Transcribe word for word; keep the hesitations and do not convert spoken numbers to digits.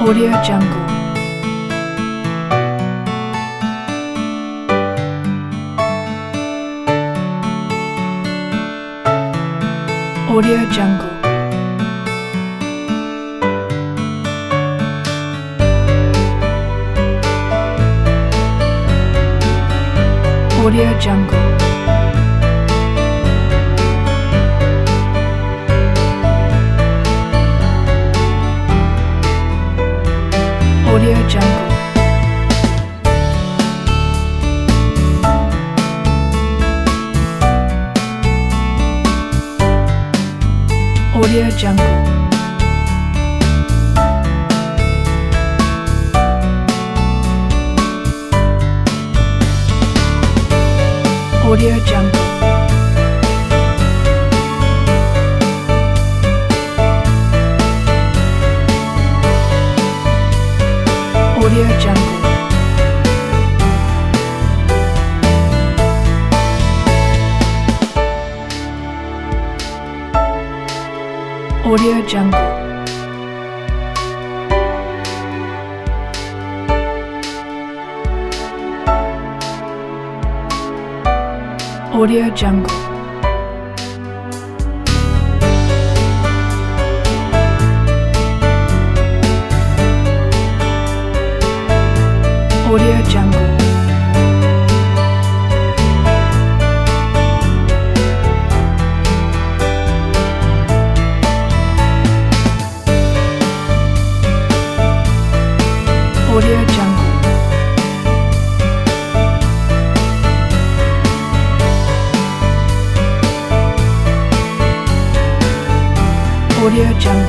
Audio Jungle. Audio Jungle. Audio Jungle. Audio Jungle. Audio Jungle. Audio Jungle. Audio Jungle. Audio Jungle. Audio Jungle. Audio Jungle. Audio Jungle. Audio Jungle.